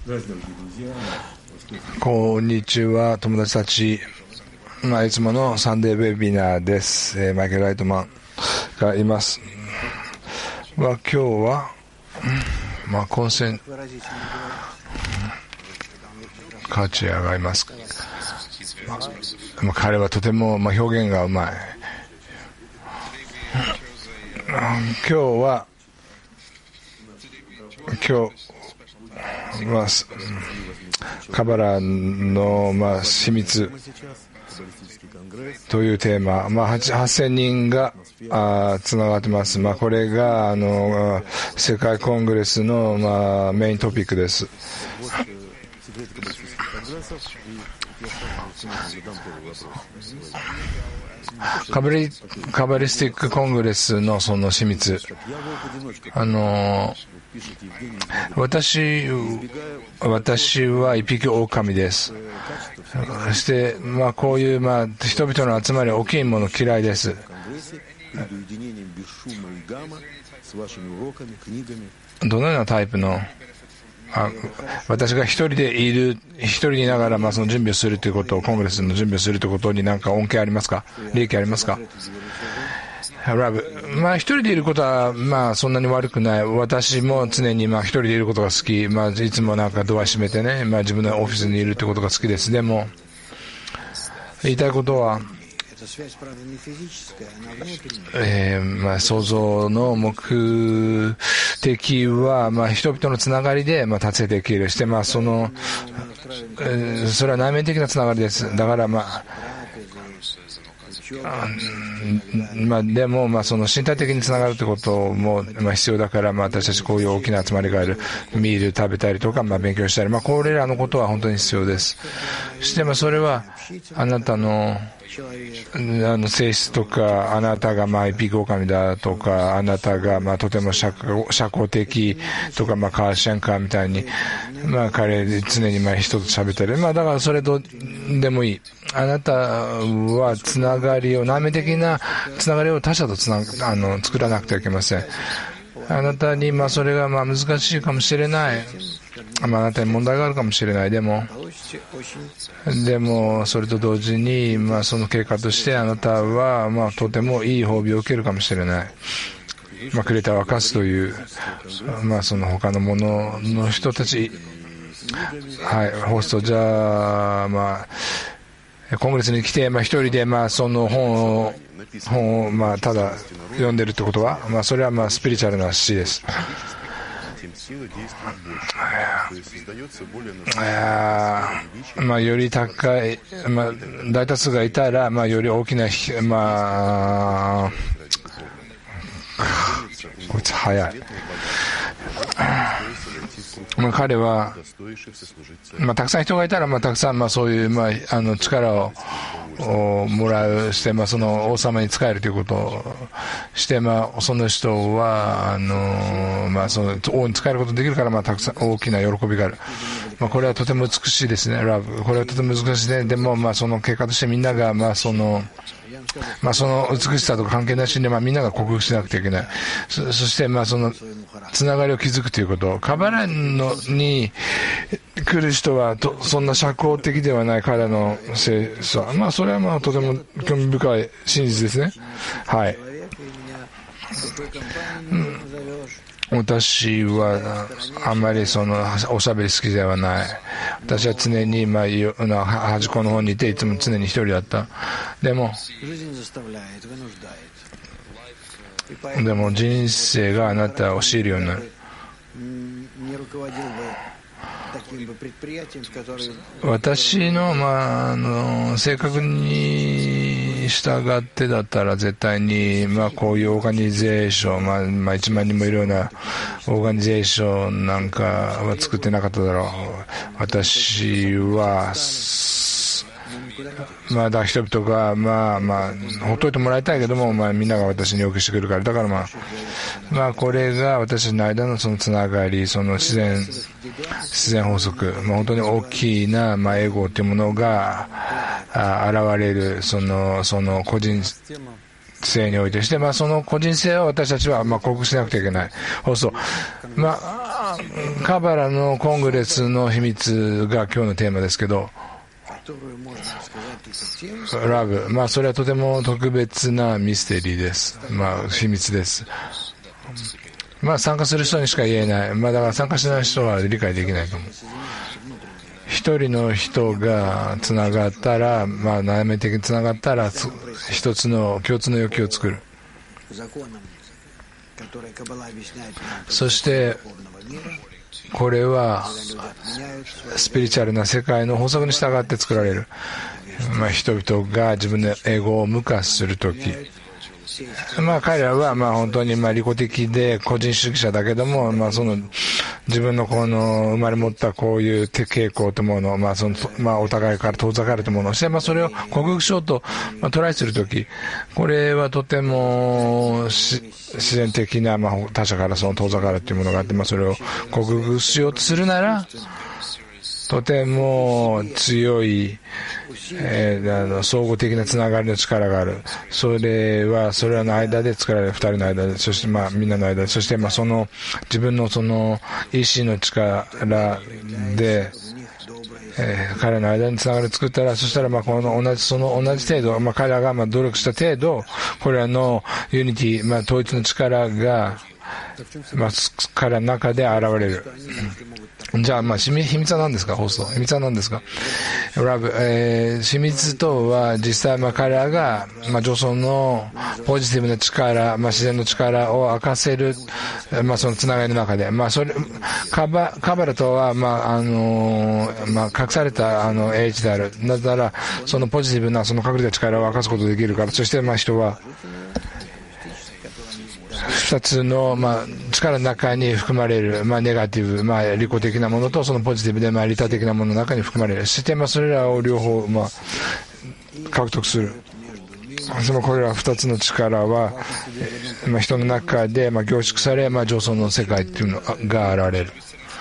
こんにちは、友達たち。いつものサンデーウェビナーです。マイケル・ライトマンがいます。今日は、混戦カチアがいます。彼はとても、表現がうまい。今日はカバラの、秘密というテーマ、8000人がつながってます。これが世界コングレスの、メイントピックです。カバリスティックコングレスのその秘密、私は一匹狼です。そして、こういう、人々の集まり大きいもの嫌いです。どのようなタイプの私が一人にいながら、その準備をするということを、コングレスの準備をするということに何か恩恵ありますか？利益ありますか？ラブ、一人でいることは、そんなに悪くない。私も常に、一人でいることが好き。いつもドア閉めてね、自分のオフィスにいるということが好きです。でも、言いたいことは、創造の目的は、人々のつながりで、達成できる。して、それは内面的なつながりです。だから、でも、その身体的につながるということも、必要だから、私たちこういう大きな集まりがある。見る、食べたりとか、勉強したり、これらのことは本当に必要です。そして、それは、あなたの性質とか、あなたが一匹狼だとか、あなたがとても社交的とか、カーシャンカーみたいに、彼常に人と喋ったり、だからそれどでもいい。あなたはつながりを、内面的なつながりを他者と作らなくてはいけません。あなたにそれが難しいかもしれない。あなたに問題があるかもしれない。でもそれと同時に、その結果としてあなたは、とてもいい褒美を受けるかもしれない。クレタを明かすという、その他のものの人たち、ホスト、じゃあ、コングレスに来て、一人で、その本を、ただ読んでるってことは、それは、スピリチュアルな死です。より高い、大多数がいたら、より大きな、こいつ早い。彼は、たくさん人がいたら、たくさん、そういう、力をもらうして、その王様に仕えるということをして、その人はその王に仕えることができるから、たくさん大きな喜びがある。これはとても美しいですね、ラブ。これはとても難しいね。でも、その結果としてみんなが、その美しさとか関係なしに、みんなが克服しなくてはいけない。そして、そのつながりを築くということ。カバラに来る人はそんな社交的ではない彼の性質は、それはとても興味深い真実ですね。はい。私はあんまりおしゃべり好きではない。私は常に端っこの方にいて、いつも常に一人だった。でも人生があなたを強いるようになる。私の性格に従ってだったら絶対にこういうオーガニゼーション、1万人もいるようなオーガニゼーションなんかは作ってなかっただろう。私はだ人々がほっといてもらいたいけども、みんなが私に要求してくるから、だからこれが私の間のそのつながり、その自然法則、本当に大きなエゴというものが現れるその個人性においてして、その個人性を私たちは克服しなくてはいけない。そうカバラのコングレスの秘密が今日のテーマですけど、ラブ、それはとても特別なミステリーです。秘密です。参加する人にしか言えない。だから参加しない人は理解できないと思う。一人の人がつながったら、内面的につながったら、一つの共通の欲求を作る。そしてこれはスピリチュアルな世界の法則に従って作られる。人々が自分のエゴを無化するとき、彼らは本当に利己的で個人主義者だけども、その自分のこの生まれ持ったこういう傾向というものを、お互いから遠ざかるというものをして、それを克服しようと、トライするとき、これはとても自然的な、他者から遠ざかるというものがあって、それを克服しようとするなら、とても強い、総合的なつながりの力がある。それらの間で作られる、二人の間で、そしてみんなの間で、そして自分のその意志の力で、彼らの間につながりを作ったら、そしたらこの同じ程度、彼らが努力した程度、これらのユニティ、統一の力が、彼らの中で現れる。じゃあ、秘密は何ですか？放送。秘密は何ですか？ラブ、秘密とは実際彼らが、上層のポジティブな力、自然の力を明かせる、そのつながりの中で、カバラとは、隠された英知である。なぜなら、そのポジティブな、その隠れた力を明かすことができるから、そして人は、二つの、力の中に含まれる、ネガティブ、利己的なものと、そのポジティブで、利他的なものの中に含まれる。そして、それらを両方、獲得する。これら二つの力は、人の中で、凝縮され、上層の世界っていうのが現れる。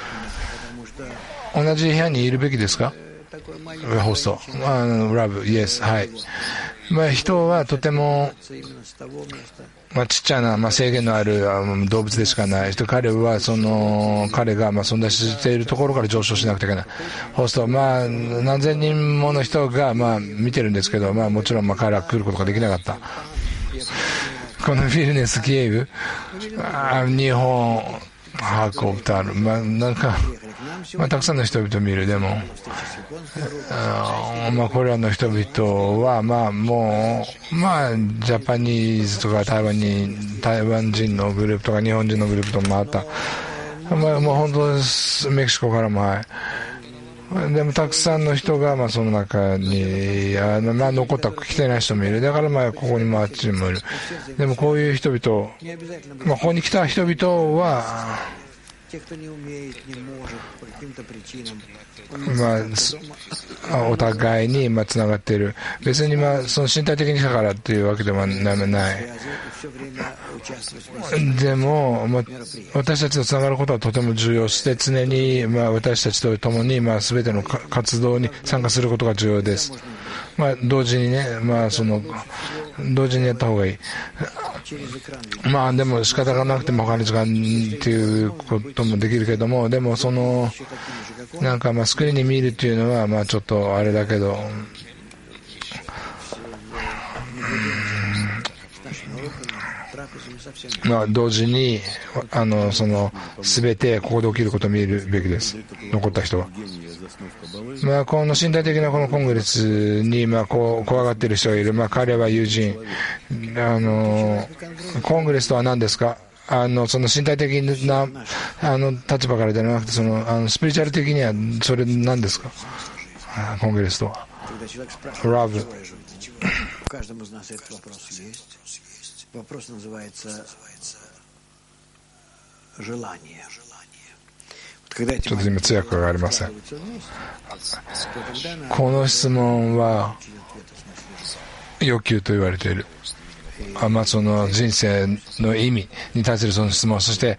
同じ部屋にいるべきですか？ホスト。ラブ、イエス、はい。人はとても、ちっちゃな、制限のある動物でしかない。彼は、彼が存在しているところから上昇しなくてはいけない。ホスト、何千人もの人が、見てるんですけど、もちろん、彼は来ることができなかった。このフィルネスキエフ、日本、ハーコープタール、たくさんの人々を見る。でも、これらの人々は、もう、ジャパニーズとか台湾人のグループとか日本人のグループとも回った。もう本当メキシコからも、はい。でもたくさんの人が、その中に、残った来てない人もいる。だから、ここにもあっちにもいる。でもこういう人々、ここに来た人々は、お互いにつながっている。別にその身体的にだからっていうわけではない。でも、私たちとつながることはとても重要して、常に私たちと共に全ての活動に参加することが重要です。同時にね、同時にやった方がいい。でも仕方がなくても他の時間っていうこともできるけども、でもスクリーンに見るっていうのはちょっとあれだけど、同時に全てここで起きることを見るべきです。残った人は。この身体的なこのコングレスに怖がっている人がいる。彼は友人。コングレスとは何ですか？その身体的な立場からではなくて、スピリチュアル的にはそれ何ですか？コングレスとは。ラブ。ちょっと今通訳がありません。この質問は欲求と言われている。その人生の意味に対するその質問、そして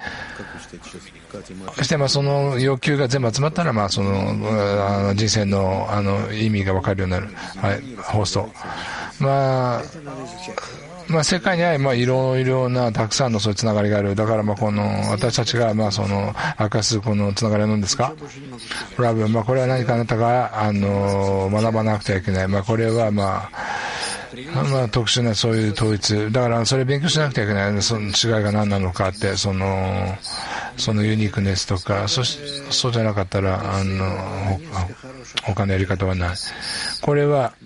その要求が全部集まったら、その人生の意味が分かるようになる。はい、ホスト。 世界にはいろいろなたくさんのそういうつながりがある。だからこの私たちがその明かすこのつながりは何ですか？ラブ。これは何かあなたが学ばなくてはいけない。これは特殊なそういう統一。だからそれ勉強しなくてはいけない。その違いが何なのかって、そのユニークネスとか、そうじゃなかったら他のやり方はない。これは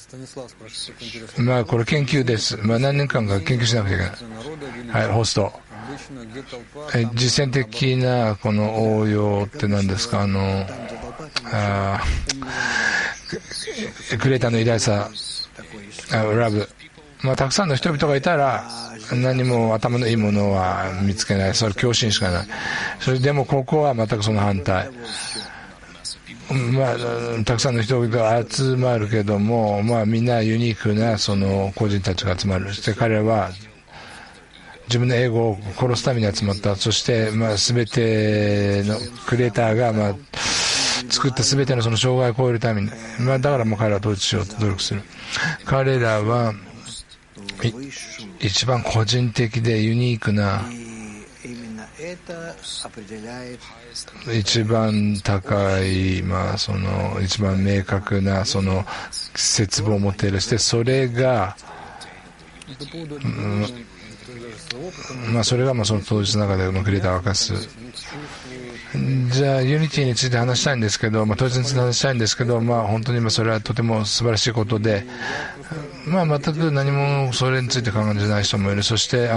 これ研究です。何年間か研究しなくちゃいけない。はい、ホスト。実践的なこの応用って何ですか？クレーターの偉大さ、ラブ。たくさんの人々がいたら何も頭のいいものは見つけない。それ狂信しかない。それでもここは全くその反対。たくさんの人が集まるけども、みんなユニークなその個人たちが集まる。そして彼は自分のエゴを殺すために集まった。そして全てのクリエイターが作った全てのその障害を超えるために、だから彼らは統一しようと努力する。彼らは一番個人的でユニークな、一番高い、その一番明確なその絶望を持っている。してそれが、それがその当日の中でクリエイターを明かす。じゃあユニティについて話したいんですけど、当日について話したいんですけど、本当にそれはとても素晴らしいことで、全く何もそれについて考えてない人もいる。そして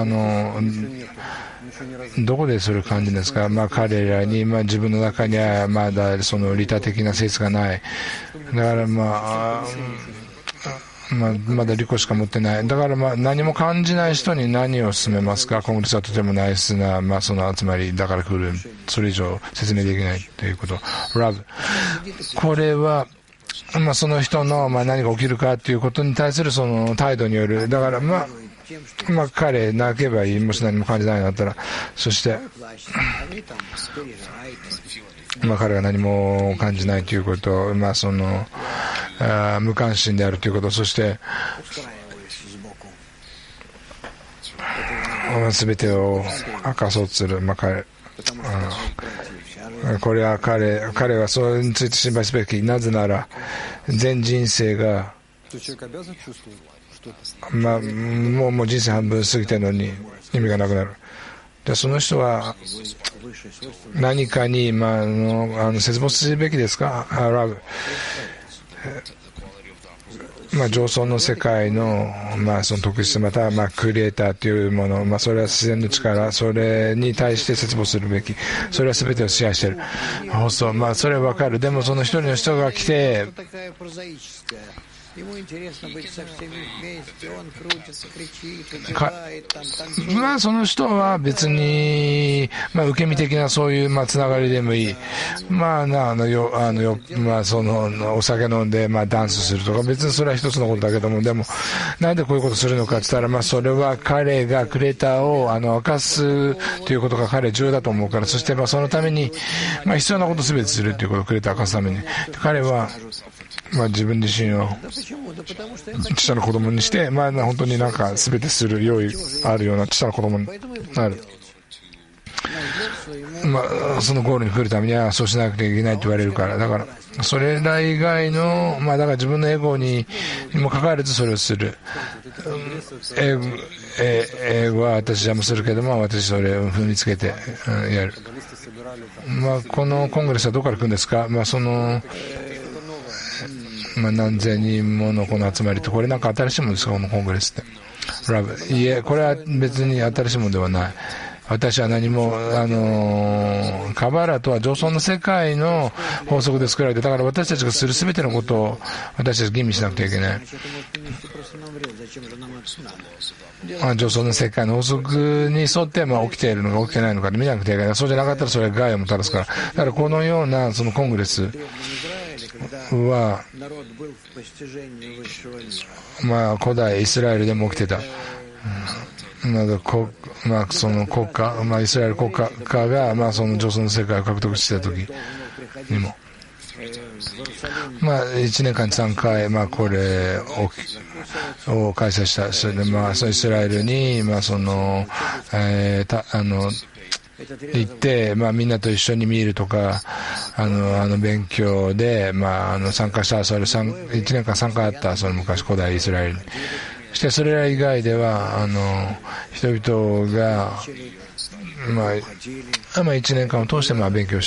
どこでそれを感じるんですか？彼らに、自分の中にはまだその利他的な性質がない。だからまだ利己しか持ってない。だから何も感じない人に何を勧めますか？コングレスはとてもナイスな、その集まりだから来る。それ以上説明できないということ。ラブ。これはその人の何が起きるかということに対するその態度による。だから彼泣けばいい。もし何も感じないんだったら。そして彼が何も感じないということ、その無関心であるということ、そして全てを明かそうとする。これは彼はそれについて心配すべき。なぜなら全人生がもう人生半分過ぎてるのに意味がなくなる。でその人は何かに絶望するべきですか？ラブ。上層の世界のその特質、またクリエイターというもの、それは自然の力、それに対して絶望するべき。それは全てを支配している。それはわかる。でもその一人の人が来てその人は別に、受け身的なそういうつながりでもいい。そのお酒飲んでダンスするとか、別にそれは一つのことだけども、でもなんでこういうことするのかって言ったら、それは彼がクリエイターを明かすということが彼重要だと思うから。そしてそのために必要なことすべてするということをクリエイターを明かすために、彼は自分自身を小さな子供にして、本当に全てする用意あるような小さな子供になる。そのゴールに来るためにはそうしなくてはいけないと言われるから。だからそれら以外のだから自分のエゴにもかかわらずそれをする。エゴは私邪魔するけども、私それを踏みつけてやる。このコングレスはどこから来るんですか？その何千人ものこの集まりと、これ新しいものですか？このコングレスってラブ。いえ、これは別に新しいものではない。私は何もカバラとは上層の世界の法則で作られて、だから私たちがする全てのことを私たち吟味しなくてはいけない。上層の世界の法則に沿って起きているのか起きてないのかで見なくてはいけない。そうじゃなかったらそれは害をもたらすから。だからこのようなそのコングレスは古代イスラエルでも起きてた。その国家、イスラエル国家がその上層の世界を獲得した時にも 1年間に3回、これを開催した。それで、イスラエルに、行って、みんなと一緒に見るとか、勉強で、参加した、それ1年間参加あった、その昔古代イスラエルに。そしてそれら以外では、人々が、1年間を通して勉強した。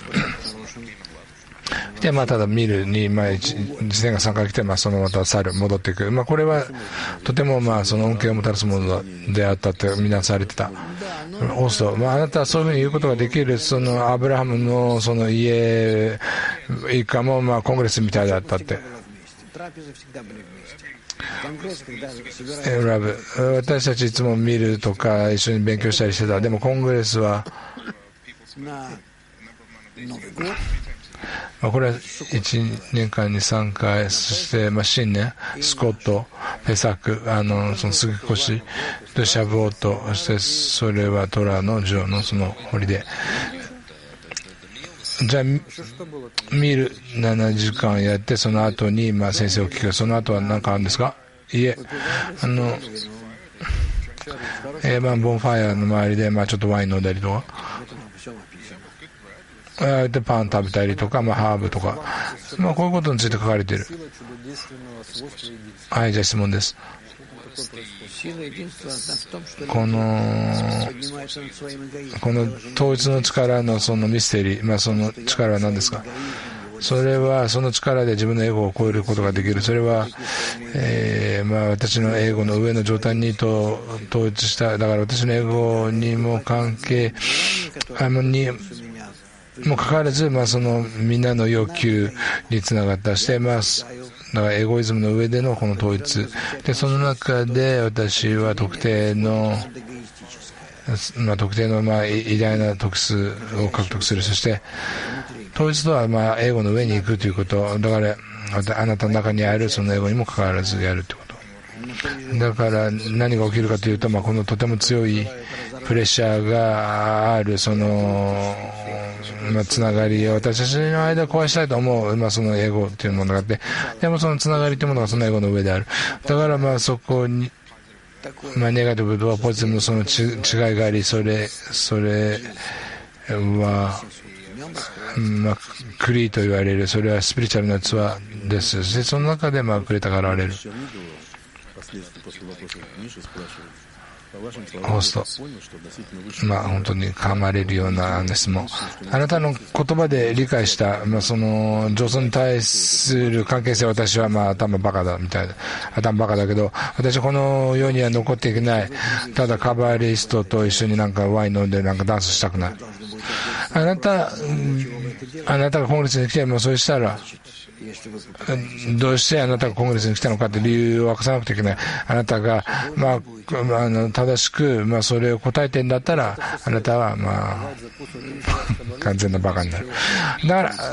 で、ただ見るに、1年間3回来て、そのまた戻っていく。これは、とてもその恩恵をもたらすものであったってみなされてた。ホスト。あなたはそういうふうに言うことができる、そのアブラハムのその家、一家もコングレスみたいだったって。ラブ。私たちいつも見るとか、一緒に勉強したりしてた。でもコングレスは、これは1年間に3回、そして、新年、スコット、ペサク、その杉越とシャブオット、そしてそれはトラの城のその堀で。じゃあ、見る7時間やって、その後に、先生を聞く。その後は何かあるんですか？いえ、ボンファイアの周りで、ちょっとワイン飲んだりとか。でパン食べたりとか、ハーブとか、こういうことについて書かれている。はい、じゃあ質問です。この統一の力のそのミステリー、その力は何ですか？それはその力で自分のエゴを超えることができる。それは、私のエゴの上の状態に統一した。だから私のエゴにも関係もかかわらず、そのみんなの要求につながったして、だからエゴイズムの上でのこの統一で、その中で私は特定の偉大な特質を獲得する。そして統一とはエゴの上に行くということ。だからあなたの中にあるそのエゴにもかかわらずやるということ。だから何が起きるかというと、このとても強いプレッシャーがあるそのつながりを私たちの間壊したいと思う、そのエゴというものがあって、でもそのつながりというものがそのエゴの上である。だからそこに、ネガティブとポジティブのその違いがあり、それは、クリーと言われる、それはスピリチュアルな器です。でその中でクレタが現れる。ホスト、本当に噛まれるような質問。あなたの言葉で理解した、その女装に対する関係性、私は頭バカだみたいな、頭バカだけど、私はこの世には残っていけない。ただカバリストと一緒にワイン飲んでダンスしたくない。あなたがコングレスに来てそうしたら、どうしてあなたがコングレスに来たのかって理由を明かさなくてはいけない。あなたが、正しく、それを答えてんだったら、あなたは、完全なバカになる。だから、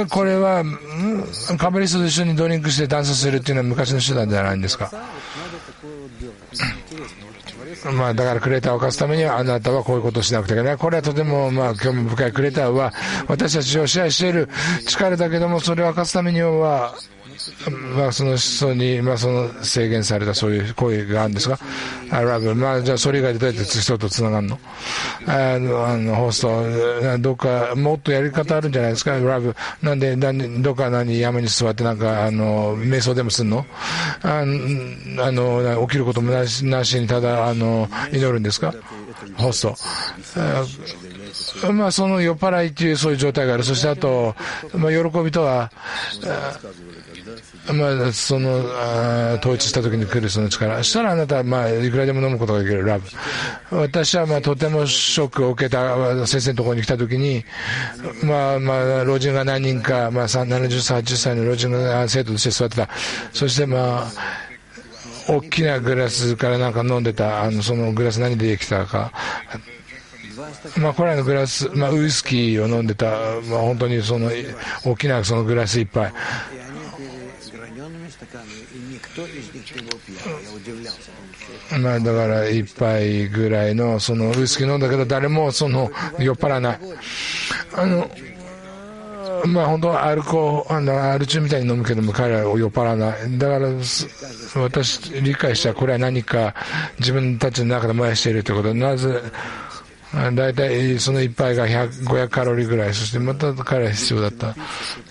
これは、カバリストと一緒にドリンクしてダンスするっていうのは昔の手段じゃないんですか。だからクレーターを犯すためにはあなたはこういうことをしなくてはいけない。これはとても興味深い。クレーターは私たちを支配している力だけども、それを犯すためにはその思想にその制限されたそういう行為があるんですが、ラブ、じゃあそれ以外でどうやって人とつながるの？ホスト、どっかもっとやり方あるんじゃないですか？ラブ、なんでどっか山に座って瞑想でもするの？起きることもなしにただ祈るんですか？ホスト。その酔っ払いというそういう状態がある。そしてあと、喜びとは、その統一した時に来るその力。したらあなたはいくらでも飲むことができる。ラブ。私はとてもショックを受けた先生のところに来た時に、老人が何人か、70歳、80歳の老人が生徒として座ってた。そして大きなグラスから飲んでた。そのグラス何でできたか。これらのグラス、ウイスキーを飲んでた。本当にその大きなそのグラスいっぱい。だから一杯ぐらいのそのウイスキー飲んだけど誰もその酔っ払わない。 まあ本当はアル中みたいに飲むけども彼らは酔っ払わない。だから私理解したらこれは何か自分たちの中で燃やしているということで、なぜだいたいその一杯が500カロリーぐらい、そしてまた彼らは必要だった。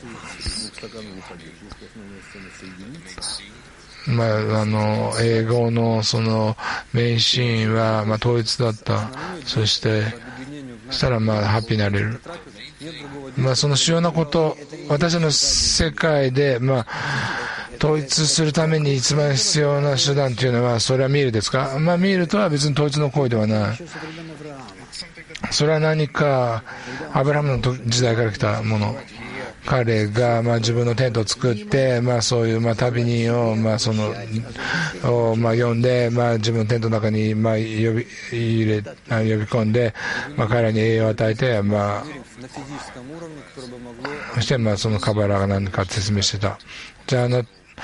まあ、英語のそのメインシーンはまあ統一だった。そしたらまあハッピーになれる。まあその主要なこと、私の世界でまあ統一するために一番必要な手段というのは、それはミールですか。まあミールとは別に統一の行為ではない。それは何かアブラハムの時代から来たもの。彼がまあ自分のテントを作って、まあそういうまあ旅人をまあそのまあ呼んで、まあ自分のテントの中にまあ呼び込んで、まあ彼らに栄養を与えて、まあそしてまあそのカバラが何か説明してた。じゃあ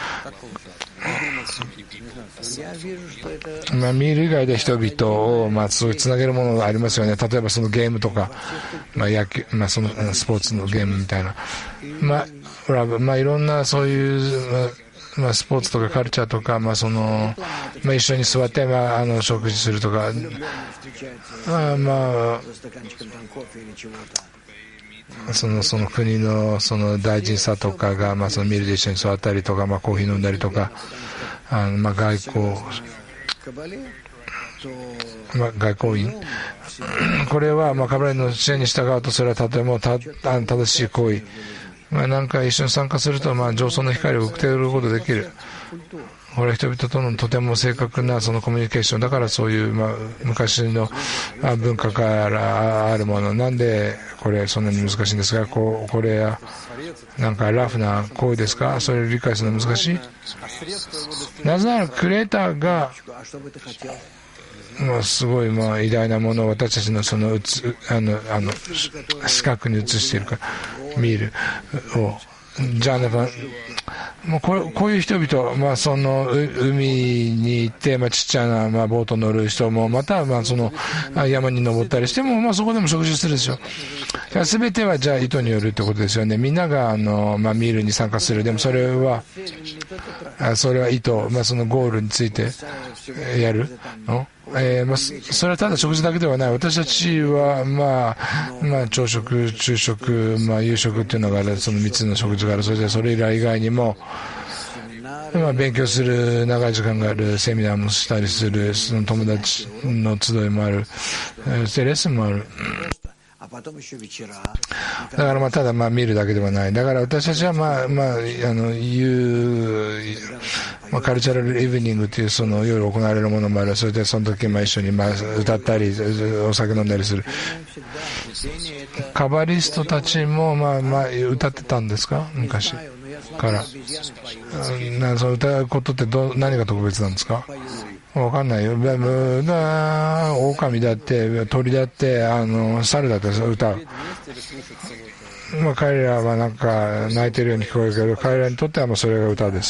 まあ、見る以外で人々をまあすごいつなげるものがありますよね。例えばそのゲームとか、まあ野球、まあそのスポーツのゲームみたいな、まあいろんなそういうまあスポーツとかカルチャーとか、まあそのまあ一緒に座ってまあ食事するとか、まあその国のその大臣さとかがまあそのミルで一緒に座ったりとか、まあコーヒー飲んだりとか、まあ外交員これはまあカバレの教えに従うと、それはとても正しい行為。まあなんか一緒に参加するとまあ上層の光を受け取ることができる。これは人々とのとても正確なそのコミュニケーションだから、そういうまあ昔の文化からあるもの。なんでこれそんなに難しいんですが、これはなんかラフな行為ですか。それを理解するのは難しい。なぜならクリエイターがまあすごいまあ偉大なものを私たちのその視覚に映しているから見るを。じゃあもうこういう人々、まあその海に行ってまあちっちゃなまあボート乗る人も、またまあその山に登ったりしても、まあそこでも食事するでしょ。すべてはじゃあ意図によるってことですよね。みんながまあミールに参加する。でもそれは意図、まあそのゴールについてやるの。まあ、それはただ食事だけではない。私たちはまあ朝食、昼食、まあ夕食っていうのがある。その3つの食事がある。それ以外にもまあ勉強する長い時間がある。セミナーもしたりする。その友達の集いもある。レッスンもある。だからまあただまあ見るだけではない。だから私たちはまあカルチャラルイブニングというその夜行われるものもある。それでその時まあ一緒にまあ歌ったりお酒飲んだりする。カバリストたちもまあ歌ってたんですか、昔から。その歌うことって何が特別なんですか。わかんないよ。狼だって鳥だって猿だって歌う。まあ彼らはなんか泣いてるように聞こえるけど、彼らにとってはもうそれが歌です。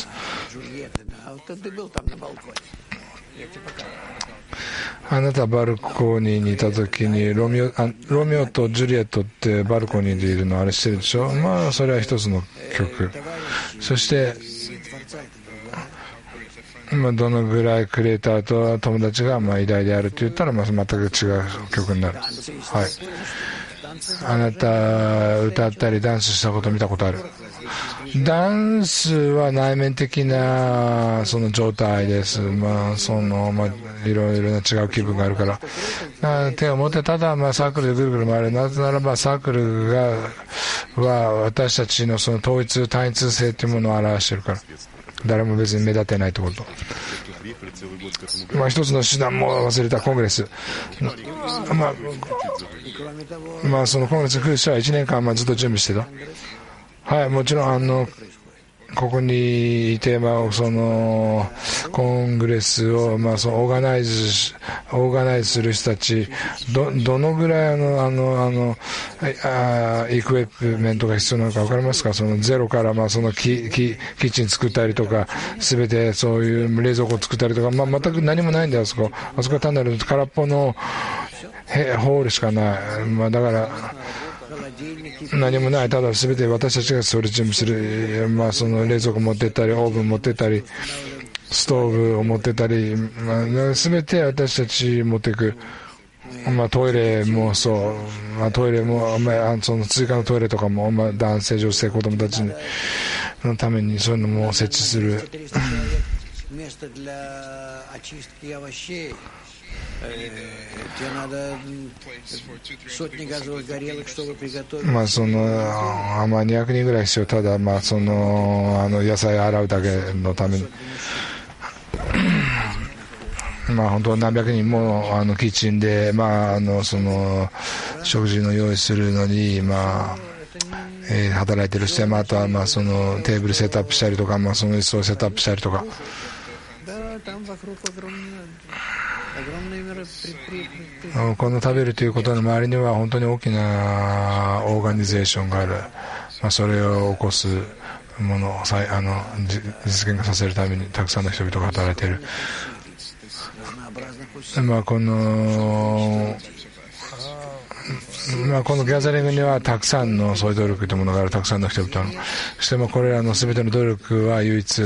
あなたバルコニーにいた時にロミオとジュリエットってバルコニーでいるのあれ知ってるでしょ。まあそれは一つの曲。そしてまあどのぐらいクリエイターと友達がまあ偉大であるって言ったらまあ全く違う曲になる。はい。あなた歌ったりダンスしたこと見たことある。ダンスは内面的なその状態です。まあいろいろな違う気分があるから。手を持ってただまあサークルでぐるぐる回る。なぜならばサークルは私たちのその統一単一性というものを表しているから。誰も別に目立てないってこと。まあ一つの手段も忘れたコングレス。まあそのコングレスに来る人は1年間ずっと準備してた。はい、もちろんここにいてそのコングレスをまあそのオーガナイズする人たちどのぐらいエクイプメントが必要なのか分かりますか。そのゼロからまあそのキッチン作ったりとか、すべてそういう冷蔵庫を作ったりとか、まあ全く何もないんだよ。あそこは単なる空っぽのホールしかない。まあだから何もない、ただ全て私たちがそれ準備する、その冷蔵庫持ってったり、オーブン持ってったり、ストーブを持ってったり、全て私たち持っていく。トイレもそう、トイレも、その追加のトイレとかも、男性、女性、子供たちのためにそういうのも設置する。その200人ぐらい必要。ただその野菜洗うだけのために。本当何百人もキッチンで、その食事の用意するのに、働いてる人や、あとはそのテーブルセットアップしたりとか、その椅子をセットアップしたりとか。この食べるということの周りには本当に大きなオーガニゼーションがある。それを起こすものを実現させるためにたくさんの人々が働いている。このギャザリングにはたくさんのそういう努力というものがある。たくさんの人々の。そしてこれらの全ての努力は唯一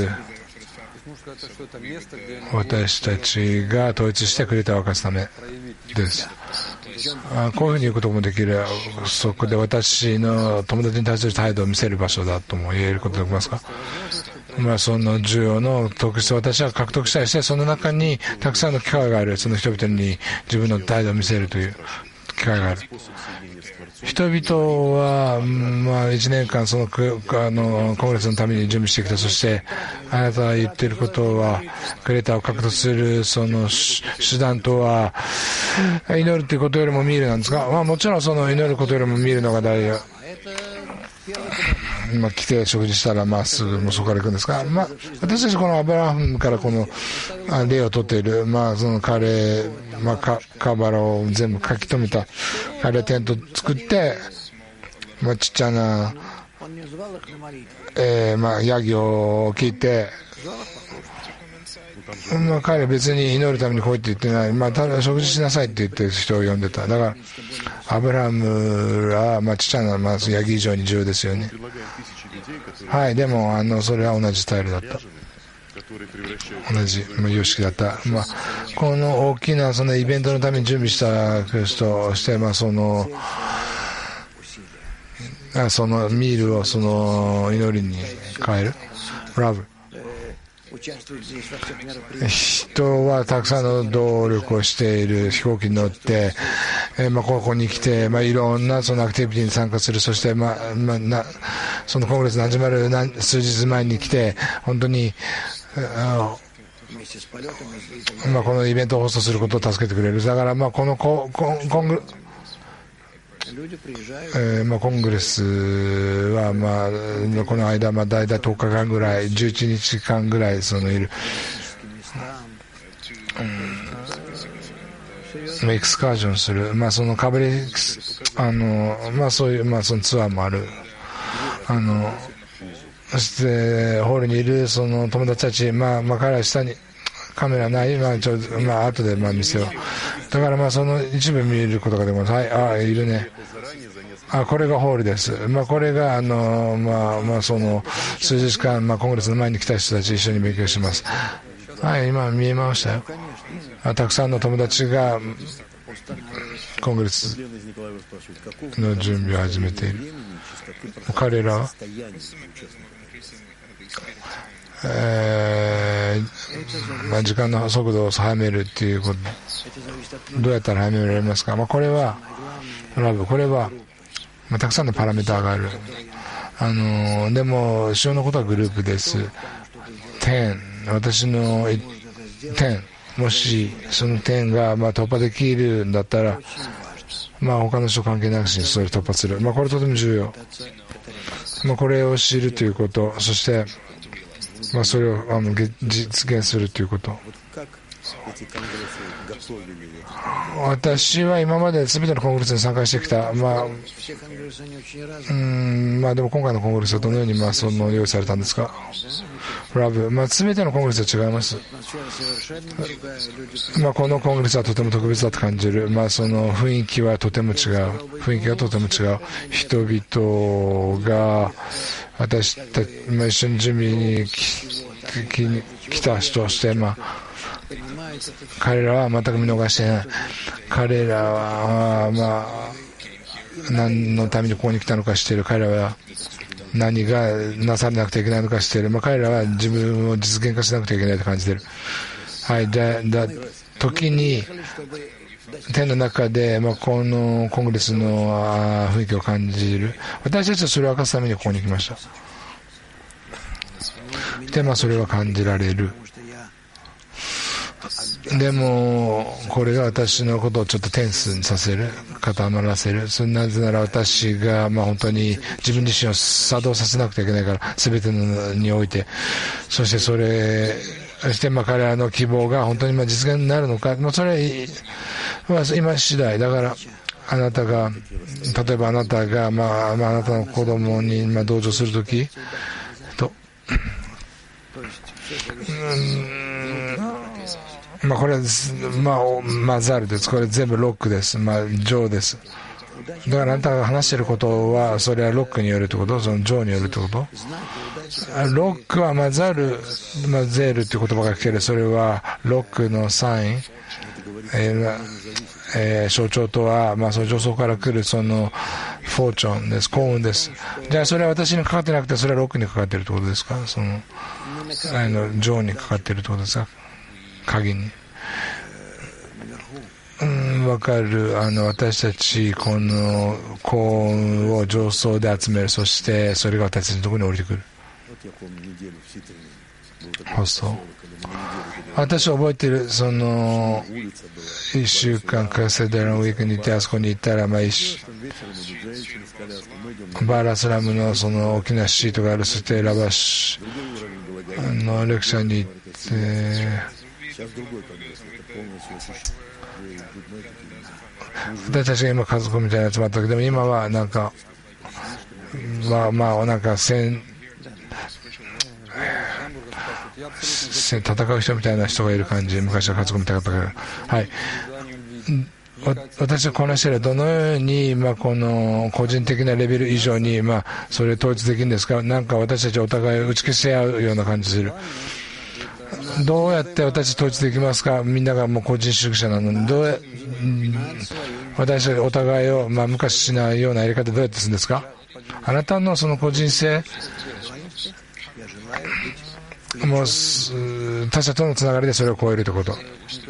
私たちが統一してくれた分かつためです。こういうふうに言うこともできる。そこで私の友達に対する態度を見せる場所だとも言えることできますか。その需要の特質を私は獲得したりして、その中にたくさんの機会がある。その人々に自分の態度を見せるという機会がある。人々は、1年間そのコングレスのために準備してきた。そしてあなたが言っていることは、クレーターを獲得するその手段とは祈るということよりも見るなんですが、もちろんその祈ることよりも見るのが大事。来て食事したらすぐそこから行くんですが、私たちこのアブラハムからこの例を取っている、その彼、カバラを全部書き留めた彼はテントを作って、ちっちゃな、ヤギを切って、彼は別に祈るためにこう言って言ってない。ただ食事しなさいって言って人を呼んでた。だからアブラハムは、ちっちゃな、ヤギ以上に重要ですよね。はい。でもそれは同じスタイルだった。同じ様式だった。この大きなそのイベントのために準備した人して、そのミールをその祈りに変える。ラブ。人はたくさんの努力をしている。飛行機に乗って、ここに来て、いろんなそのアクティビティに参加する。そして、そのコングレスの始まる数日前に来て、本当にこのイベントをホストすることを助けてくれる。だからこのコングレスはこの間だいたい10日間ぐらい、11日間ぐらいいる。エクスカージョンする。そのカブレそういうそのツアーもある。そしてホールにいるその友達たち、彼は下にカメラない、後で見せよう。だからその一部見ることができます。はい、いるね。これがホールです。これがその数日間、コングレスの前に来た人たち一緒に勉強します。はい、今見えましたよ。たくさんの友達がコングレスの準備を始めている。彼らは時間の速度を速めるっていうこと、どうやったら速められますか。これはたくさんのパラメーターがある。でも主要なことはグループです。10、私の10、もしその10が突破できるんだったら、他の人関係なくしにそれを突破する。これとても重要。これを知るということ、そしてそれを実現するということ。 私は今まで全てのコングレスに参加してきた、まあでも今回のコングレスはどのようにその用意されたんですか。ラブ、全てのコングレスは違います。このコングレスはとても特別だと感じる。その雰囲気はとても違う。雰囲気がとても違う。人々が私たち、一緒に準備に来た人として、彼らは全く見逃してない。彼らは何のためにここに来たのか知っている。彼らは何がなされなくてはいけないのか知っている。彼らは自分を実現化しなくてはいけないと感じている。はい、時に天の中で、このコングレスの雰囲気を感じる。私たちはそれを明かすためにここに来ました。で、それは感じられる。でもこれが私のことをちょっとテンスにさせる、固まらせる。なぜなら私が本当に自分自身を作動させなくてはいけないから、全てのにおいて。そしてそして彼らの希望が本当に実現になるのか、それは今次第だから。あなたが例えばあなたがあなたの子供に同情するときとこれはマザルです。これ全部ロックです。ジョーです。だからあなたが話していることはそれはロックによるってこと、そのジョーによるってこと。ロックはマザル、ゼールっていう言葉が聞ける。それはロックのサイン、象徴とはその上層から来るそのフォーチョンです。幸運です。じゃあそれは私にかかってなくて、それはロックにかかっているってことですか。そのジョーにかかっているってことですか。鍵に。わかる。私たちこの幸運を上層で集める。そしてそれが私たちのところに降りてくる。ホスト。私は覚えている。その1週間カセデラのウィークに行って、あそこに行ったらバーラスラムのその大きなシートがある。そしてラバシのレクチャーに行って、私たちが今家族みたいな集まったけど、今はなんか戦う人みたいな人がいる感じ。昔は家族みたいだったから。はい。私がこなしているどのように、この個人的なレベル以上に、それ統一できるんですか。なんか私たちお互いを打ち消し合うような感じする。どうやって私統一できますか。みんなが個人主義者なのに、私たちお互いを無化しないようなやり方どうやってするんですか。あなたのその個人性、他者とのつながりでそれを超えるということ。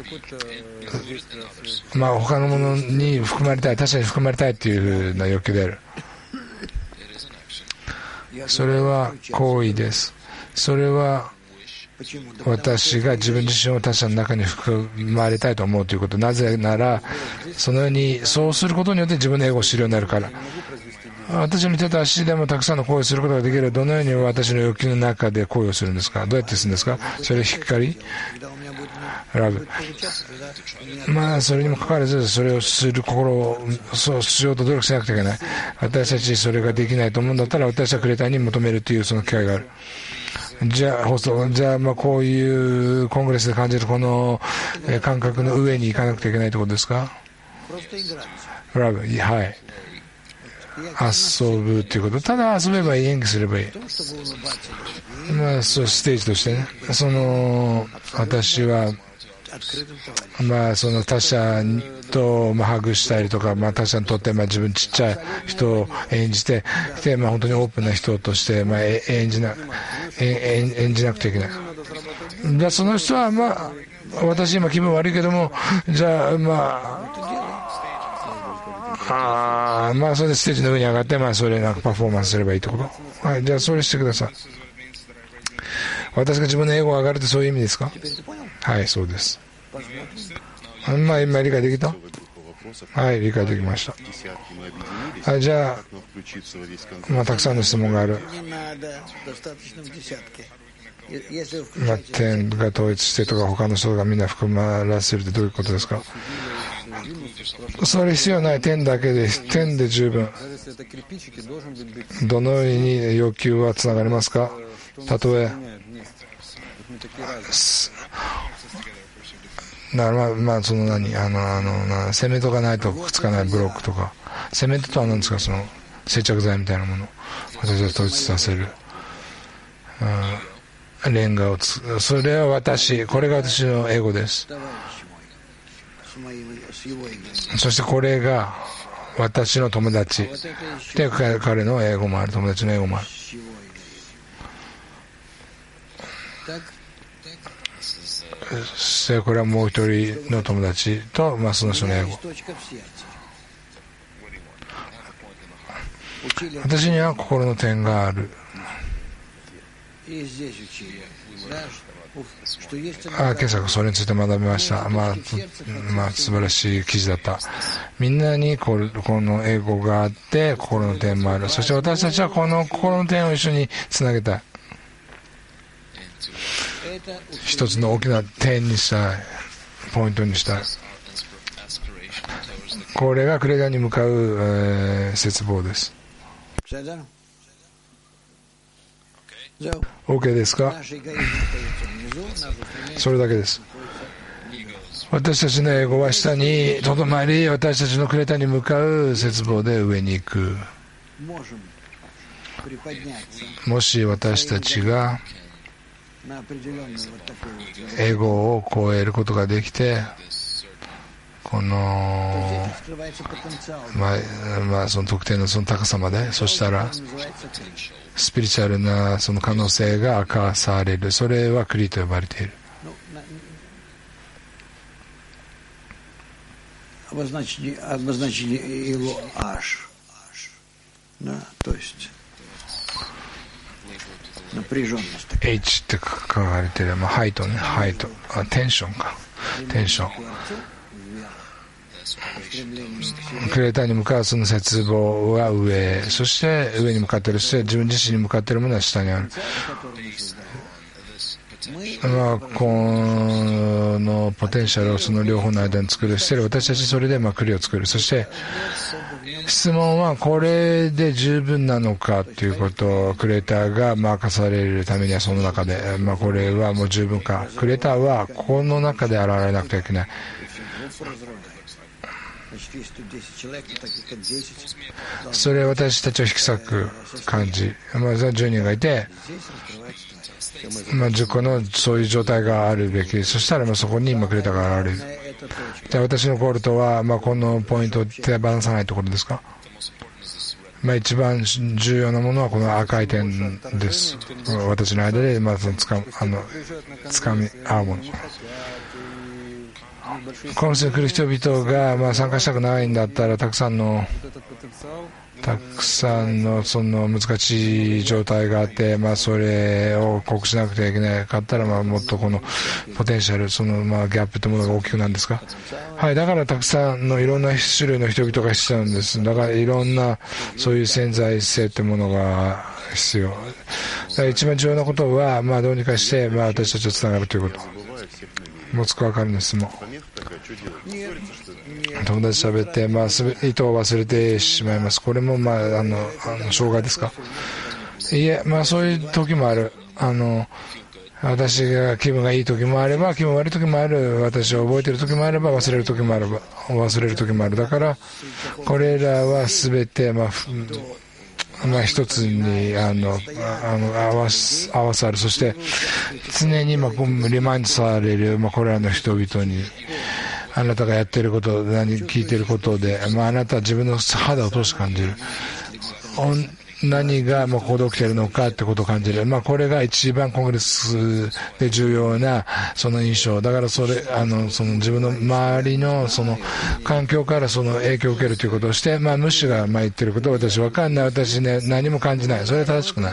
他のものに含まれたい、他者に含まれたいというふうな欲求である。それは行為です。それは私が自分自身を他者の中に含まれたいと思うということ。なぜならそのようにそうすることによって自分のエゴを知るようになるから。私の手と足でもたくさんの行為をすることができる。どのように私の欲求の中で行為をするんですか。どうやってするんですか。それ光ラブ。それにもかかわらずそれをする心をそうしようと努力しなくてはいけない。私たちそれができないと思うんだったら、私はクレーターに求めるというその機会がある。じゃあこういうコングレスで感じるこの感覚の上に行かなくてはいけないということですか。ラブ、はい。遊ぶということ。ただ遊べばいい、演技すればいい。そうステージとしてね。私はその他者とハグしたりとか、他者にとって自分ちっちゃい人を演じて、本当にオープンな人として演じなくちゃいけない。じゃあその人は私今気分悪いけども、じゃあそれでステージの上に上がって、それパフォーマンスすればいいってこと。はい、じゃあそれしてください。私が自分の英語が上がるってそういう意味ですか。はい、そうです。今理解できた。はい、理解できました。はい、じゃあたくさんの質問がある。 天が統一してとか他の人がみんな含まらせるってどういうことですか？それ必要ない。天だけで天で十分。どのように要求はつながりますか？たとえだからまあそのセメントがないとくっつかないブロックとか、セメントとは何ですか？その接着剤みたいなものを私は統一させる、レンガをそれはこれが私のエゴです。そしてこれが私の友達で、彼の英語もある、友達の英語もある。そしてこれはもう一人の友達と、その人の英語。私には心の点がある。今朝それについて学びました。素晴らしい記事だった。みんなにこの英語があって心の点もある。そして私たちはこの心の点を一緒につなげたい。一つの大きな点にしたい、ポイントにしたい。これがクレダに向かう、絶望です。OK ですか？それだけです。私たちの英語は下にとどまり、私たちのクレタに向かう絶望で上に行く。もし私たちが英語を超えることができて、このその特定のその高さまで、そしたらスピリチュアルなその可能性が明かされる。それはクリと呼ばれている。H って書かれている、ハイトね、テンションか、テンション。クレーターに向かうその絶望は上、そして上に向かっている。そして自分自身に向かっているものは下にある。このポテンシャルをその両方の間に作る。して私たちそれでクリを作る。そして質問はこれで十分なのかということをクレーターが任されるためには、その中で、これはもう十分か。クレーターはこの中で現れなくてはいけない。それは私たちを引き裂く感じ。10人がいて、10個のそういう状態があるべき。そしたらそこにクレーターが現れる。じゃあ私のゴールとは、このポイントを手放さないところですか？一番重要なものはこの赤い点です。私の間でつかみ合うもの。この人に来る人々が参加したくないんだったら、たくさんのその難しい状態があって、それを克服しなくてはいけないかったら、もっとこのポテンシャル、そのギャップというものが大きくなるんですか？はい、だからたくさんのいろんな種類の人々が必要なんです。だからいろんなそういう潜在性というものが必要。だから一番重要なことは、どうにかして私たちとつながるということ。モスクワからの質問。友達と喋って、意図を忘れてしまいます。これも障害ですか？いえ、そういう時もある。私が気分がいい時もあれば、気分悪い時もある。私を覚えている時もあれば、忘れる時もある。だからこれらは全て一つに合わさる。そして常にリマインドされる、これらの人々に、あなたがやっていること、聞いていることで、あなたは自分の肌を通して感じる。何がここで起きているのかってことを感じる。これが一番コングレスで重要なその印象だから、その自分の周りのその環境からその影響を受けるということをして、ムッシュが言ってることを私分かんない、私ね、何も感じない。それは正しくない。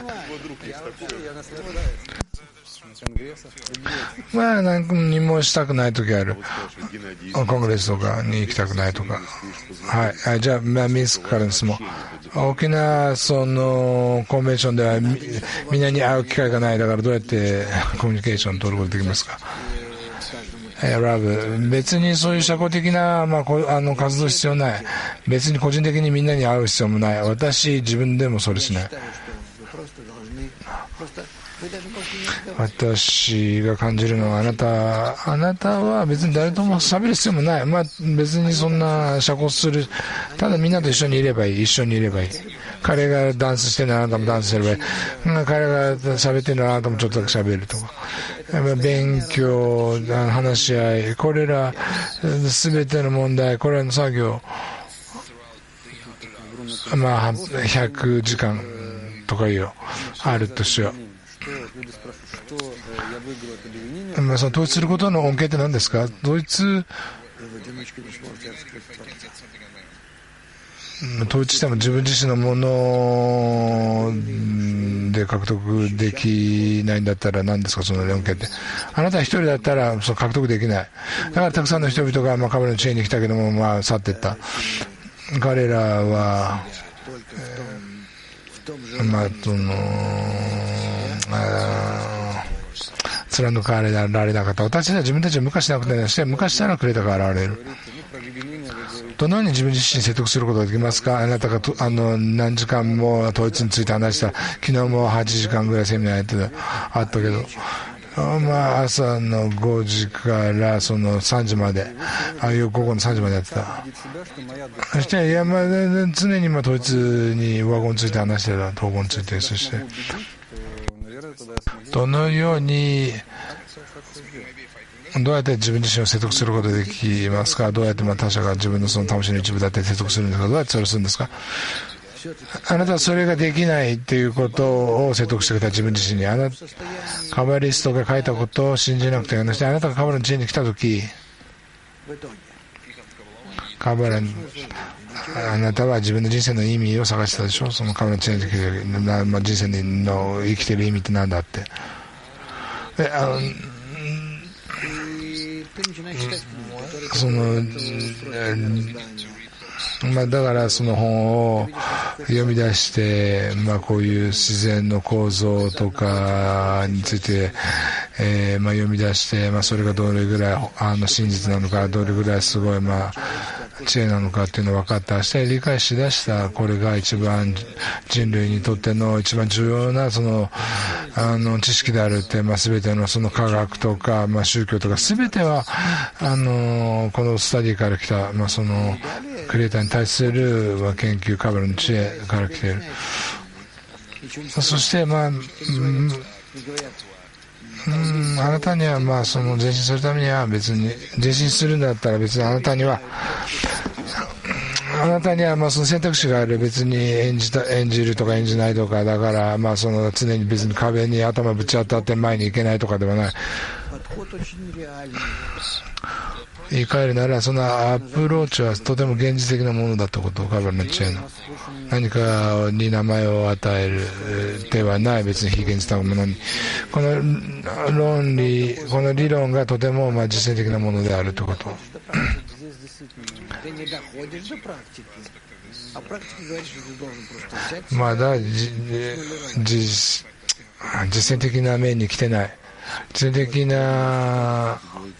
何もしたくない時ある。コングレスとかに行きたくないとか。はい。じゃあミンスクからの質問。 大きなそのコンベンションではみんなに会う機会がない。だからどうやってコミュニケーションを取ることができますか。ラブ、別にそういう社交的な、活動必要ない。別に個人的にみんなに会う必要もない。自分でもそれしない。私が感じるのは、あなたは別に誰とも喋る必要もない。別にそんな社交する。ただみんなと一緒にいればいい。彼がダンスしてるのあなたもダンスしてればいい。彼が喋ってるのあなたもちょっとだけ喋るとか。勉強、話し合い、これら全ての問題、これらの作業、100時間とかあるとしよう。その統一することの恩恵って何ですか。統一しても自分自身のもので獲得できないんだったら何ですか、その恩恵って。あなた一人だったらその獲得できない。だからたくさんの人々がカメラの知恵に来たけども、去っていった。彼らは貫かれなかった。私は自分たちは昔なくてして昔したらクレータが現れる。どのように自分自身に説得することができますか。あなたが何時間も統一について話した。昨日も8時間ぐらいセミナーあったけど、朝の5時からその3時まで、午後の3時までやってた。そして常に統一にワゴンについて話してた。統合について、そしてどのようにどうやって自分自身を説得することができますか。どうやって他者が自分のその魂の一部だって説得するんですか。どうやってそれをするんですか。あなたはそれができないっていうことを説得してくれた。自分自身にカバリストが書いたことを信じなくてはなくて、あなたがカバラの知恵に来たとき、カバラにあなたは自分の人生の意味を探したでしょ。そのカバラの知恵に来て人生の生きてる意味って何だって。だからその本を読み出して、こういう自然の構造とかについて、読み出して、それがどれぐらい真実なのか、どれぐらいすごい知恵なのかっていうのを分かった。して理解しだした。これが一番人類にとっての一番重要なその知識であるって、全てのその科学とか、宗教とか全てはこのスタディから来た、そのクリエイターに対する研究、カバラの知恵から来ている。そしてあなたにはその前進するためには別に前進するんだったら別にあなたにはその選択肢がある。別に演じるとか演じないとかだからその常に別に壁に頭ぶち当たって前に行けないとかではない。言い換えるならそのアプローチはとても現実的なものだったことをカバラの知恵の何かに名前を与えるではない。別に非現実なものにこの理論がとても実践的なものであるということまだ実践的な面に来てない。実践的な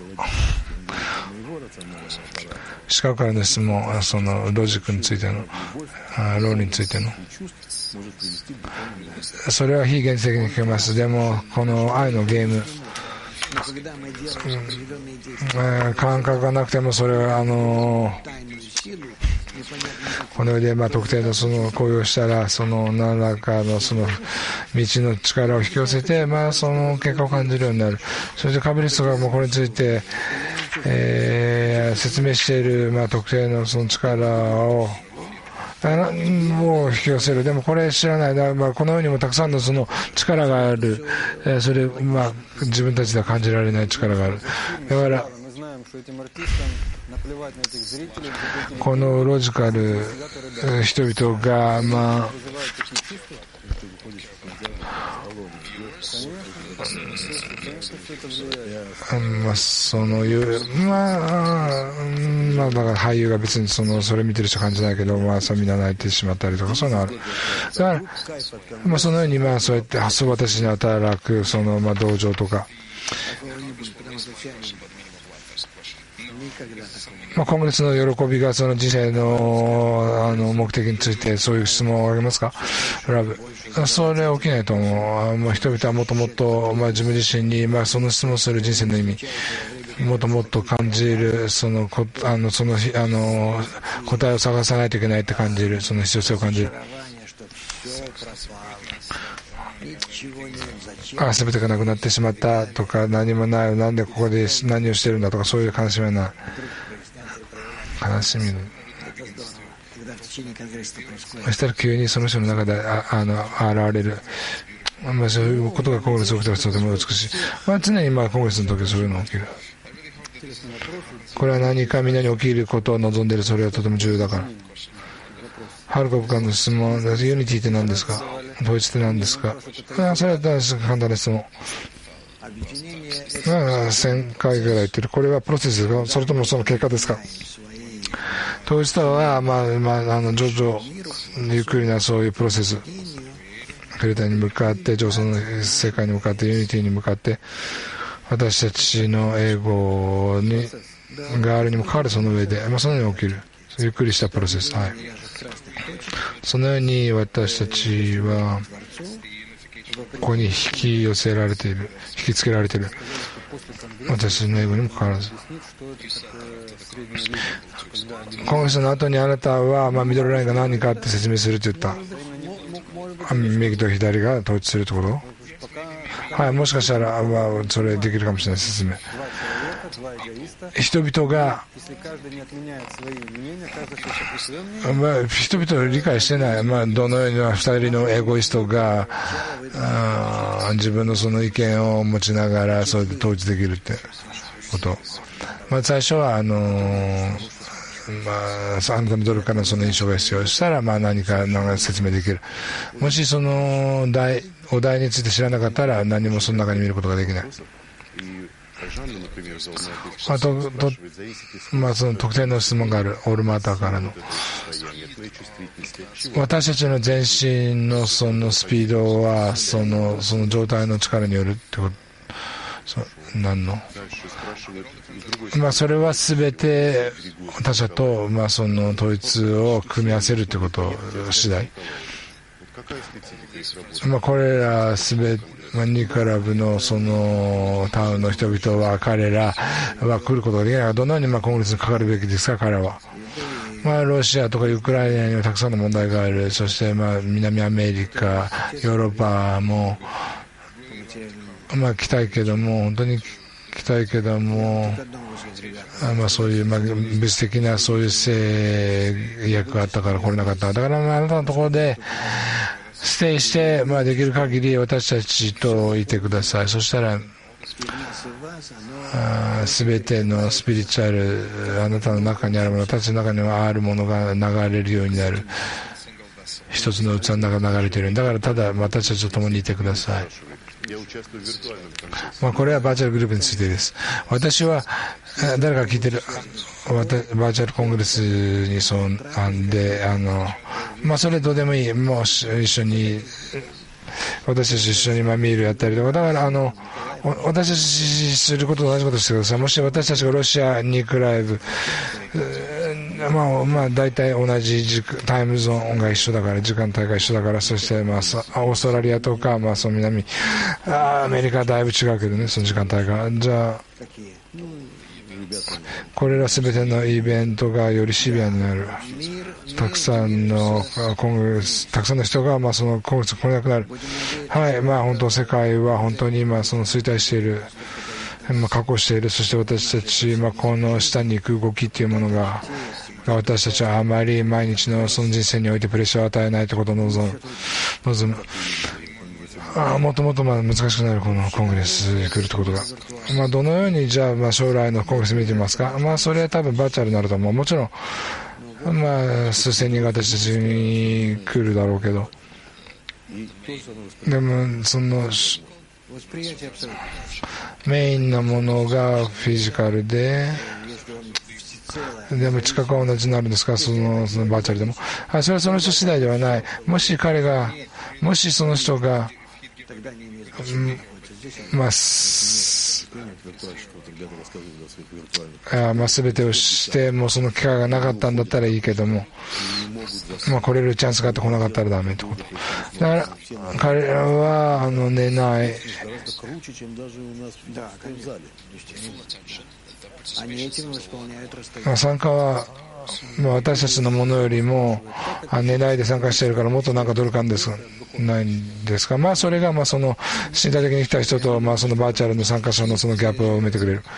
視覚からの質問、そのロジックについての論理についてのそれは非現実的に聞けます。でもこの愛のゲーム、感覚がなくてもそれはこの世で特定のその行為をしたらその何らかのその道の力を引き寄せてその結果を感じるようになる。そしてカバリストがこれについて説明している特定のその力を引き寄せる。でもこれ知らない。この世にもたくさんのその力がある。それ自分たちでは感じられない力がある。だからこのロジカル人々がだから俳優が別にそれ見てる人感じないけど、みんな泣いてしまったりとかそういうのある。だから、そのようにそうやって発想私に働く同情とか、今月の喜びがその人生の目的についてそういう質問をあげますか？ラブ、それは起きないと思う。人々はもっともっと、自分自身に、その質問する人生の意味もっともっと感じる、答えを探さないといけないって感じる、その必要性を感じる。全てがなくなってしまったとか、何もない、なんでここで何をしてるんだとか、そういう悲しみはない。悲しみそしたら急にその人の中で現れる、そういうことがコングレス起きたらとても美しい。常にコングレスの時はそういうのが起きる。これは何かみんなに起きることを望んでいる。それはとても重要だから。ハルコブからの質問、ユニティって何ですか？統一って何ですか？それは簡単な質問。1000回ぐらい言ってる。これはプロセスですか？それともその結果ですか？統一とは、徐々ゆっくりなそういうプロセス。クレタに向かって、上層の世界に向かって、ユニティに向かって、私たちの英語があるにもかかわらずその上で、そのように起きる。ゆっくりしたプロセス。はい。そのように私たちは、ここに引き寄せられている。引きつけられている。私たちの英語にもかかわらず。コングレスの後にあなたは、ミドルラインが何かって説明すると言った。右と左が統一するってこと？はい、もしかしたら、それできるかもしれない説明。人々が、人々を理解してない、どのように2人のエゴイストが自分のその意見を持ちながらそれで統一できるってこと。最初はあなたのどれかのその印象が必要でしたら、何か説明できる。もしそのお題について知らなかったら何もその中に見ることができない。その特定の質問がある。オールマーターからの。私たちの全身のそのスピードはその状態の力によるってこと。何のそれは全て他者とその統一を組み合わせるということ次第。これら全てニカラブのそのタウンの人々は彼らは来ることができない。どのようにコングレスにかかるべきですか？彼はロシアとかウクライナにはたくさんの問題がある。そして南アメリカ、ヨーロッパも来たいけども、本当に来たいけども、そういう物質的なそういう制約があったから来れなかった。だからあなたのところでステイして、できる限り私たちといてください。そしたら全てのスピリチュアル、あなたの中にあるもの、私の中にはあるものが流れるようになる。一つの器の中流れている。だからただ私たちと共にいてください。これはバーチャルグループについてです。私は誰か聞いてるバーチャルコングレスにでそれどうでもいい。もう一緒に私たち一緒にミールやったりとか。だから私たちすることと同じことしてください。もし私たちがロシアに行くライブ大体同じタイムゾーンが一緒だから、時間帯が一緒だから、そしてオーストラリアとかその南アメリカはだいぶ違うけどね、その時間帯が。じゃあこれらすべてのイベントがよりシビアになる。たくさんのコングレス、たくさんの人がそのコングレスに来れなくなる。はい、本当世界は本当に今その衰退している。過去している。そして私たち、この下に行く動きというものが私たちはあまり毎日のその人生においてプレッシャーを与えないということを望む。 もっともっと難しくなるこのコングレスに来るってことが、どのようにじゃあ将来のコングレス見てみますか。それは多分バーチャルになると思う。もちろん数千人が私たちに来るだろうけど、でもそのメインなものがフィジカルでも近くは同じになるんですか、そのバーチャルでも。それはその人次第ではない。もしその人が全てをしてもその機会がなかったんだったらいいけども、来れるチャンスがあって来なかったらダメってこと。だから彼らは寝ない。参加は私たちのものよりも寝ないで参加しているからもっとなんか取る感ですないんですか。それがその身体的に来た人とそのバーチャルの参加者のそのギャップを埋めてくれる。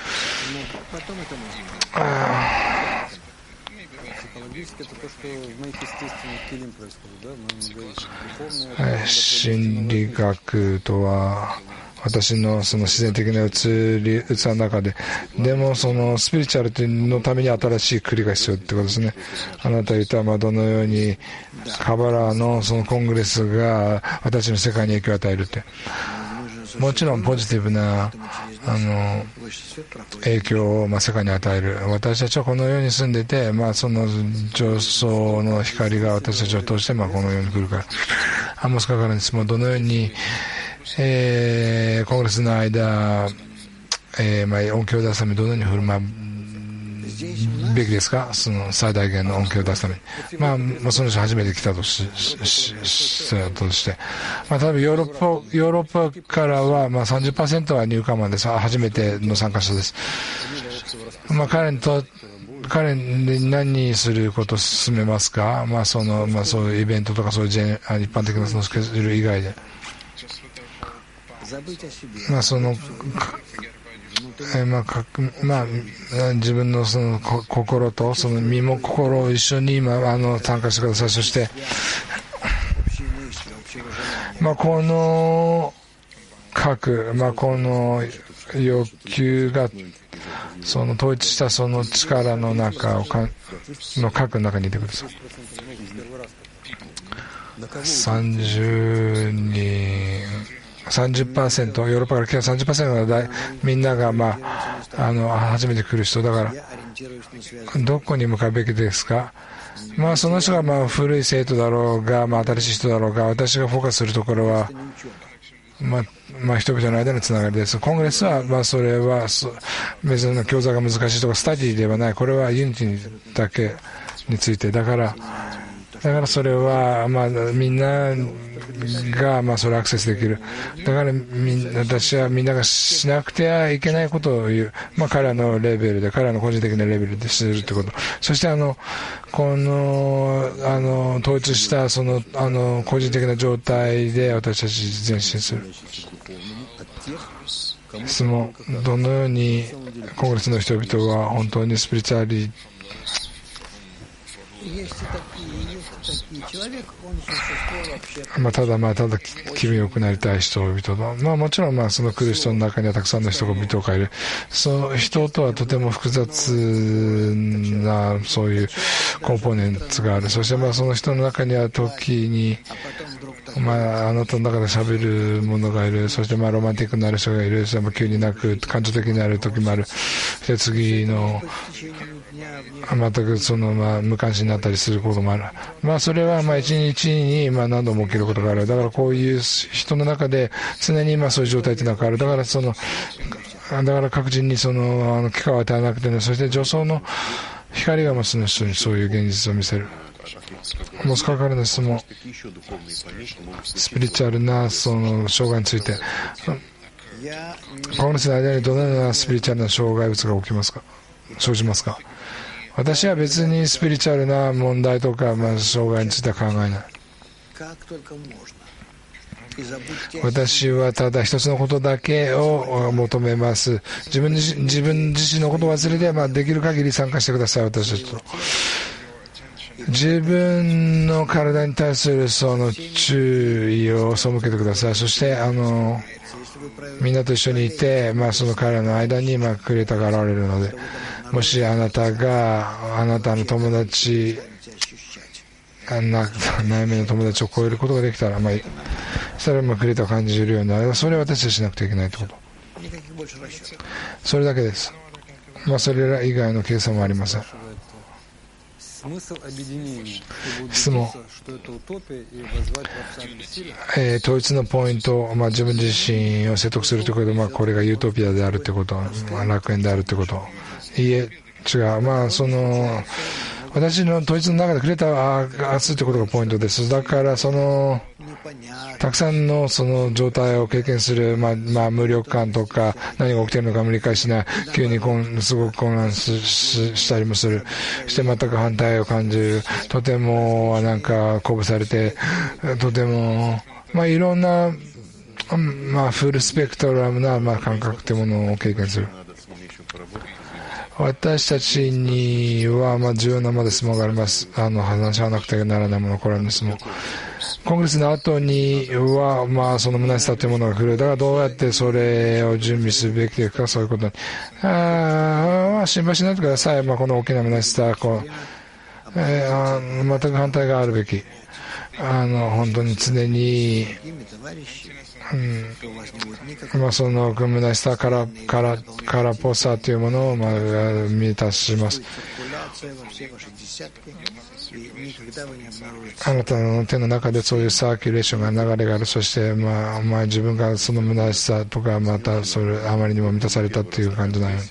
心理学とは私のその自然的な器の中で、でもそのスピリチュアルのために新しい国が必要ってことですね。あなた言ったどのようにカバラのそのコングレスが私の世界に影響を与えるって、もちろんポジティブな影響を世界に与える。私たちはこの世に住んでて、その上層の光が私たちを通してこの世に来るから、アンモスカからです。どのようにコングレスの間、音響を出すためにどのように振る舞うべきですか。その最大限の音響を出すために、その人初めて来たとして、例えばヨーロッパからは30% はニューカマーです。初めての参加者です。彼に何することを進めますか。そういうイベントとかそういう一般的なそのスケジュール以外で、自分のその心とその身も心を一緒に参加してください。そしてこのこの欲求がその統一したその力の中の核の中にいてください。30%、ヨーロッパから来た 30% がみんなが初めて来る人だから、どこに向かうべきですか。その人が古い生徒だろうが、新しい人だろうが、私がフォーカスするところは人々の間のつながりです。コングレスはそれは別に教材が難しいとかスタディではない。これはユニティだけについてだからそれはみんながそれをアクセスできる。だから私はみんながしなくてはいけないことを言う。彼らのレベルで、彼らの個人的なレベルでするってこと。そしてこの統一したその個人的な状態で私たち前進する。質問、どのようにコングレスの人々は本当にスピリチュアリただ気分良くなりたい人々もちろんその来る人の中にはたくさんの人がいる。その人とはとても複雑なそういうコンポーネンツがある。そしてその人の中には時にあなたの中で喋る者がいる。そしてロマンティックになる人がいる。そして急に泣く感情的になる時もある。で次の全く無関心になったりすることもある。それは一日に何度も起きることがある。だからこういう人の中で常にそういう状態っていうのがある。だから各人に機会を与えなくてね。そして助走の光がその人にそういう現実を見せる。モスクワからの質問、スピリチュアルな障害について、コングレスの間にどのようなスピリチュアルな障害物が生じますか。私は別にスピリチュアルな問題とか、障害については考えない。私はただ一つのことだけを求めます。自分自身のことを忘れて、できる限り参加してください。私たちと自分の体に対するその注意を背けてください。そしてみんなと一緒にいて、その彼らの間にクレータが現れるので、もしあなたがあなたの友達、悩みの友達を超えることができたら、それはクレータを感じるようになる。それは私たちしなくてはいけないということ。それだけです。それら以外の計算もありません。質問、統一のポイント、自分自身を説得するということ、これがユートピアであるということ、楽園であるということ、いいえ、違う、私の統一の中でクレータが熱いということがポイントです。だからたくさんのその状態を経験する、無力感とか何が起きているのかも理解しない、急にすごく混乱したりもする、して全く反対を感じる、とても鼓舞されて、とてもいろんなフルスペクトラムな感覚というものを経験する。私たちには重要な質問があります。話し合わなくてはならないもの、これは質問。コングレスの後には、その虚しさというものが来る。だからどうやってそれを準備すべきか、そういうことに。心配しないでください。この大きな虚しさ、全く反対があるべき。本当に常に、その虚しさ空っぽさというものを満たします。あなたの手の中でそういうサーキュレーションが流れがある。そして自分がその虚しさとかまたそれあまりにも満たされたという感じのように。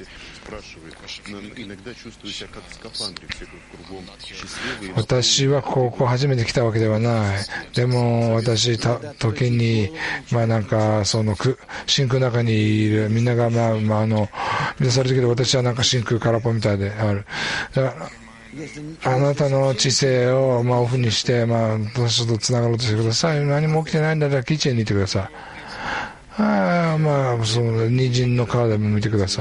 私はここ初めて来たわけではない。でも時にその真空の中にいるみんなが満たされてるけど、私は真空空っぽみたいである。だからあなたの知性をオフにして私とつながろうとしてください。何も起きてないんだったらキッチンにいてください。その虹人の川でも見てください。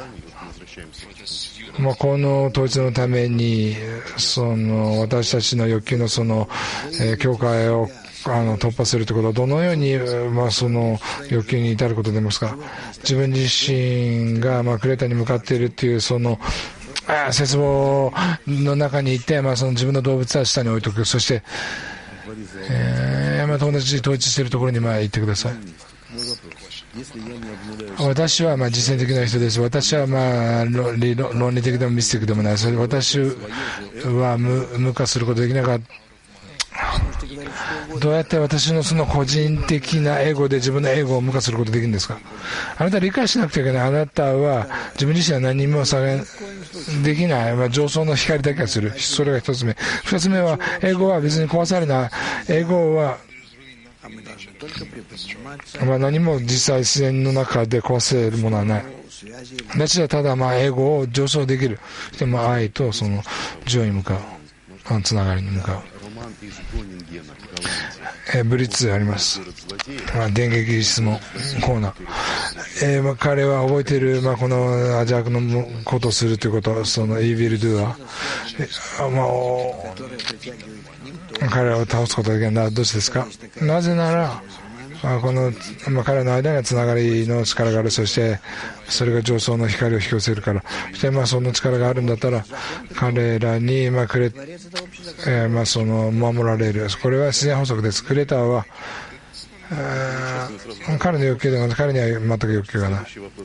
この統一のために私たちの欲求の境界を突破するということはどのようにその欲求に至ることでますか。自分自身がクレータに向かっているという絶望の中にいて、その自分の動物は下に置いておく。そして、友達統一しているところに行ってください。私は実践的な人です。私は論理的でもミスティックでもない。それで私は無化することができなかった。どうやって私のその個人的なエゴで自分のエゴを無化することができるんですか。あなたは理解しなくてはいけない。あなたは自分自身は何もできない。上層の光だけがする。それが一つ目。二つ目はエゴは別に壊されない。エゴは何も実際自然の中で壊せるものはない。私はただエゴを上昇できる。で愛とその情に向かう、つながりに向かう。ブリッツあります。電撃質問コーナー。彼は覚えている、この邪悪のことをするということ、そのイービルドゥア、彼らを倒すことができない。どうしてですか。なぜならこの、彼らの間にはつながりの力がある。そしてそれが上層の光を引き寄せるから。そしてその力があるんだったら彼らにその守られる。これは自然法則です。クレーターは彼の欲求でも彼には全く欲求がない。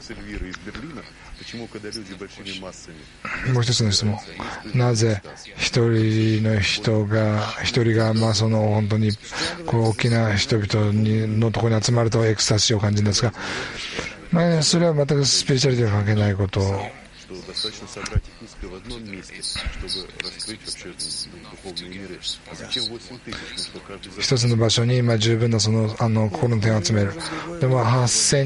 もう一つの質問。なぜ一人がその本当に大きな人々のところに集まるとエクスタシーを感じるんですか。それは全くスピリチュアリティが関係ないことを。一つの場所に十分な心の点を集める。でも8000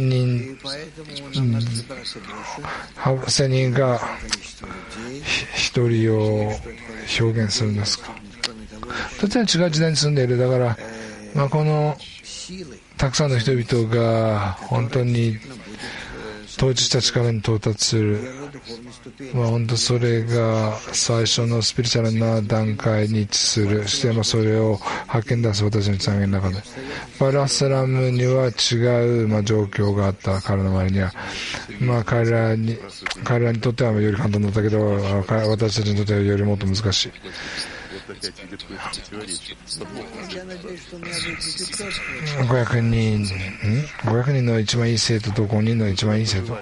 人が一人を表現するんですか。とても違う時代に住んでいる。だからこのたくさんの人々が本当に統一した力に到達する、本当それが最初のスピリチュアルな段階に位置する。して、それを発見出す私のつながりの中で、パラスラムには違う、状況があった。彼の周りには、彼らにとってはより簡単だったけど、私たちにとってはよりもっと難しい。500人の一番いい生徒と5人の一番いい生徒、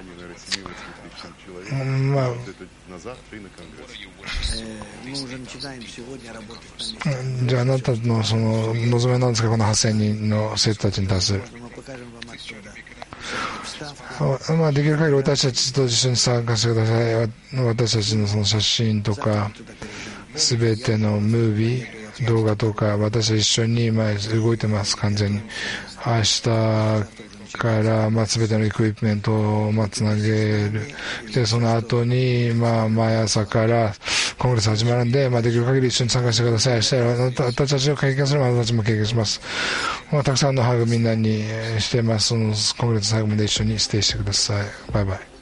じゃああなたのその望みは何ですか。この8000人の生徒たちに対する、できる限り私たちと一緒に参加してください。私たちのその写真とかすべてのムービー動画とか、私は一緒に動いてます。完全に明日からすべてのエクイプメントをつなげる。でその後に毎朝からコングレス始まるんで、できる限り一緒に参加してください。したら私たちを経験すれば私たちも経験します。たくさんのハグみんなにしてます。そのコングレス最後まで一緒にステイしてください。バイバイ。